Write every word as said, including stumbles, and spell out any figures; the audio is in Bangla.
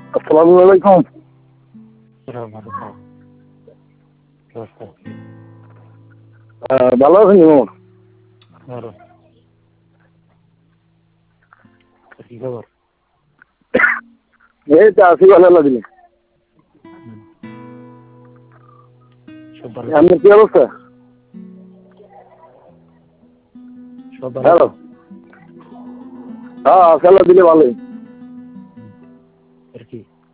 আসসালামু আলাইকুম। আহ, ভালো আছেন ইমাম? কি খবর? এই তো আছি ভালো লাগলে। সব ভালো? আপনার কি অবস্থা? সব ভালো? হ্যালো। হ্যাঁ আল্লাহ দিলে ভালোই। আর কি